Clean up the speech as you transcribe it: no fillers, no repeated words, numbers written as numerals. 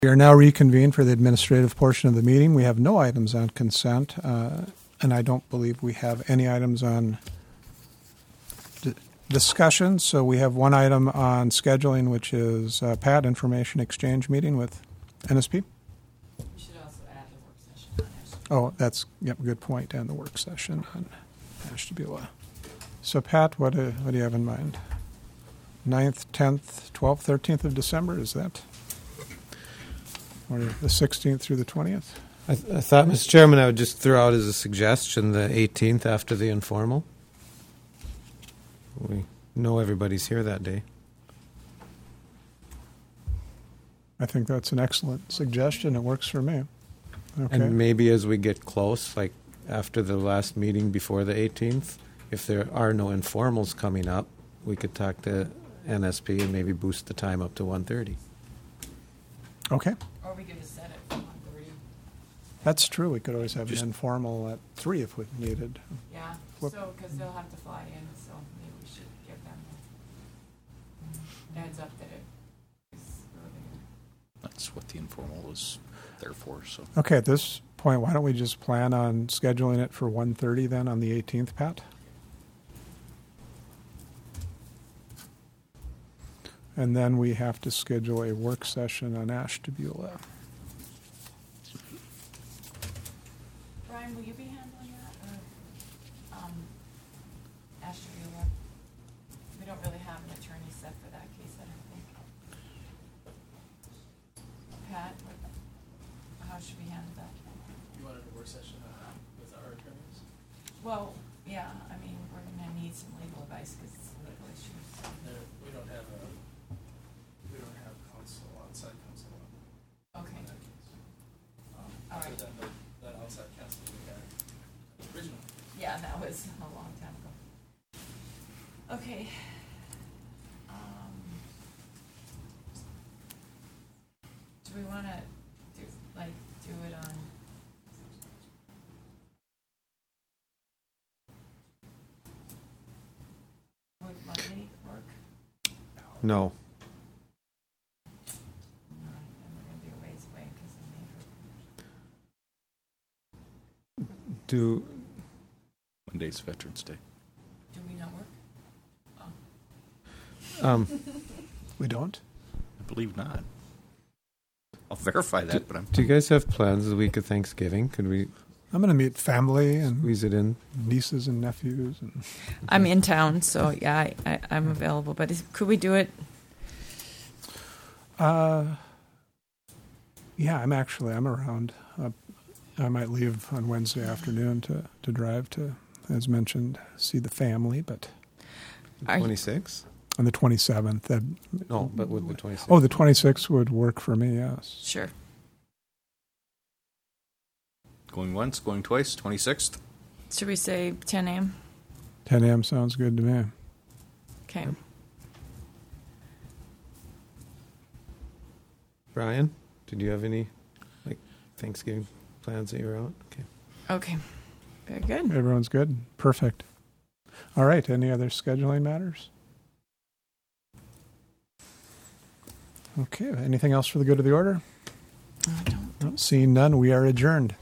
We are now reconvened for the administrative portion of the meeting. We have no items on consent, and I don't believe we have any items on discussion. So we have one item on scheduling, which is Pat, information exchange meeting with NSP. We should also add the work session on Ashtabula. Oh, that's a good point, and the work session on Ashtabula. So Pat, what do you have in mind? 9th, 10th, 12th, 13th of December, is that? Or the 16th through the 20th? I thought, Mr. Chairman, I would just throw out as a suggestion the 18th after the informal. We know everybody's here that day. I think that's an excellent suggestion. It works for me. Okay. And maybe as we get close, like after the last meeting before the 18th, if there are no informals coming up, we could talk to NSP and maybe boost the time up to 1:30. Okay. Or we could just set it for 1:30. That's true. We could always have an informal at 3 if we needed. Yeah, Flip. so, because they'll have to fly in, so maybe we should give them a heads up that it is earlier. That's what the informal is there for. So Okay, at this point, why don't we just plan on scheduling it for 1:30 then on the 18th, Pat? And then we have to schedule a work session on Ashtabula. Brian, will you be handling that, or, Ashtabula? We don't really have an attorney set for that case, I don't think. Pat, how should we handle that? You wanted a work session with our attorneys? Well, yeah, I mean, we're gonna need some legal advice, because it's a legal issue, so. We don't have counsel, outside counsel on Okay, that case. all Other right. than that outside counsel we had originally. Yeah, that was a long time ago. Okay. Do we want to do it on? Would Monday work? No. No, and we're gonna be a ways away because of neighbor. Do Monday's Veterans Day. Do we not work? We don't? I believe not. I'll verify that, but I'm. you guys have plans the week of Thanksgiving? Could we I'm going to meet family and squeeze it in? nieces and nephews. And I'm in town, so yeah, I'm available. But could we do it? yeah, I'm around. I might leave on Wednesday afternoon to drive to, as mentioned, see the family, but 26th? on the 27th. No, but with the 26th. Oh, the 26th would work for me, yes. Sure. Going once, going twice, 26th. Should we say 10 a.m.? 10 a.m. sounds good to me. Okay. Brian, did you have any Thanksgiving plans that you're out? Okay. Okay. Very good. Everyone's good? Perfect. All right, any other scheduling matters? Okay, anything else for the good of the order? I don't. Seeing none, we are adjourned.